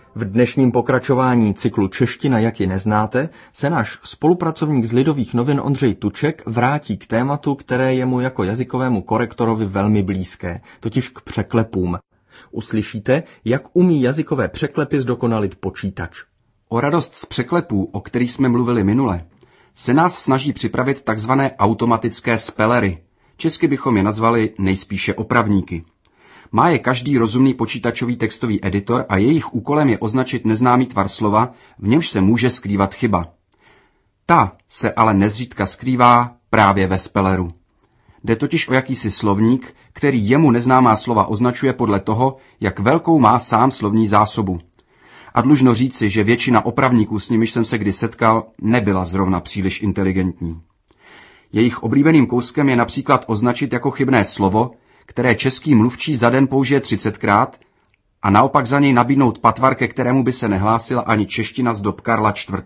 V dnešním pokračování cyklu Čeština, jak ji neznáte, se náš spolupracovník z Lidových novin Ondřej Tuček vrátí k tématu, které je mu jako jazykovému korektorovi velmi blízké, totiž k překlepům. Uslyšíte, jak umí jazykové překlepy zdokonalit počítač. O radost z překlepů, o kterých jsme mluvili minule, se nás snaží připravit takzvané automatické spellery. Česky bychom je nazvali nejspíše opravníky. Má je každý rozumný počítačový textový editor a jejich úkolem je označit neznámý tvar slova, v němž se může skrývat chyba. Ta se ale nezřídka skrývá právě ve spelleru. Jde totiž o jakýsi slovník, který jemu neznámá slova označuje podle toho, jak velkou má sám slovní zásobu. A dlužno říci, že většina opravníků, s nimiž jsem se kdy setkal, nebyla zrovna příliš inteligentní. Jejich oblíbeným kouskem je například označit jako chybné slovo, které český mluvčí za den použije 30krát, a naopak za něj nabídnout patvar, ke kterému by se nehlásila ani čeština z dob Karla IV.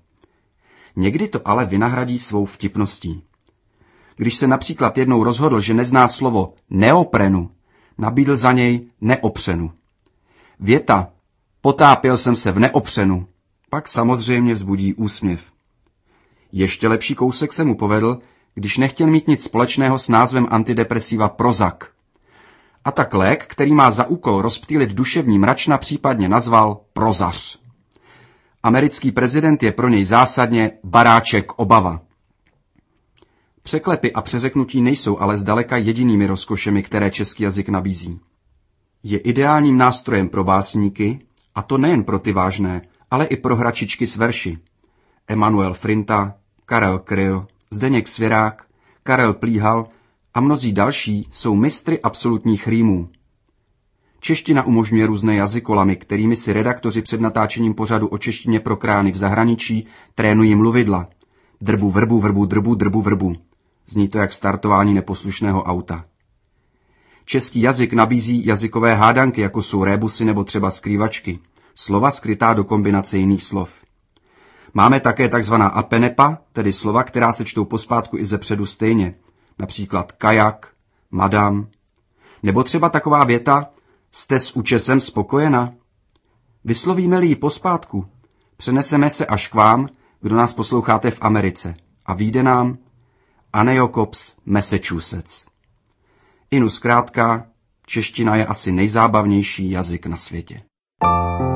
Někdy to ale vynahradí svou vtipností. Když se například jednou rozhodl, že nezná slovo neoprenu, nabídl za něj neopřenu. Věta potápěl jsem se v neopřenu pak samozřejmě vzbudí úsměv. Ještě lepší kousek se mu povedl, když nechtěl mít nic společného s názvem antidepresiva Prozac. A tak lék, který má za úkol rozptýlit duševní mračna, případně nazval Prozař. Americký prezident je pro něj zásadně baráček obava. Překlepy a přeřeknutí nejsou ale zdaleka jedinými rozkošemi, které český jazyk nabízí. Je ideálním nástrojem pro básníky, a to nejen pro ty vážné, ale i pro hračičky s verši. Emanuel Frinta, Karel Kryl, Zdeněk Svěrák, Karel Plíhal a mnozí další jsou mistry absolutních rýmů. Čeština umožňuje různé jazykolamy, kterými si redaktoři před natáčením pořadu o češtině pro krány v zahraničí trénují mluvidla. Drbu, vrbu, vrbu, drbu, drbu, vrbu. Zní to jak startování neposlušného auta. Český jazyk nabízí jazykové hádanky, jako jsou rébusy nebo třeba skrývačky. Slova skrytá do kombinace jiných slov. Máme také takzvaná apenepa, tedy slova, která se čtou pospátku i zepředu stejně. Například kajak, madam. Nebo třeba taková věta, jste s účesem spokojena? Vyslovíme-li ji pospátku, přeneseme se až k vám, kdo nás posloucháte v Americe, a vyjde nám Aneokops, Massachusetts. Inu zkrátka, čeština je asi nejzábavnější jazyk na světě.